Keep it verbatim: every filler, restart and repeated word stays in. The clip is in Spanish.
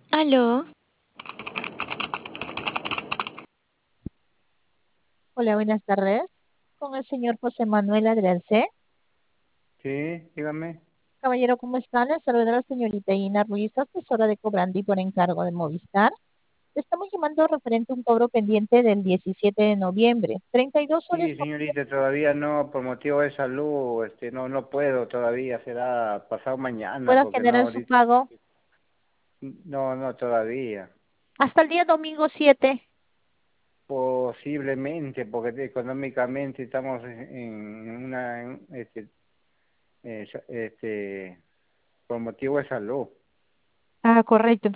Aló, Hola, buenas tardes. Con el señor José Manuel Adriance. Sí, dígame. Caballero, ¿cómo está? Le saluda la señorita Ina Ruiz, asesora de Cobrandi por encargo de Movistar. Le estamos llamando referente a un cobro pendiente del diecisiete de noviembre. treinta y dos soles Sí, con... señorita, todavía no, por motivo de salud, este, no, no puedo todavía, será pasado mañana, Pueda porque no, generar su ahorita, pago no, no, todavía. hasta el día domingo siete. Posiblemente, porque económicamente estamos en en una, en, este, eh, sa- este, por motivo de salud. Ah, correcto.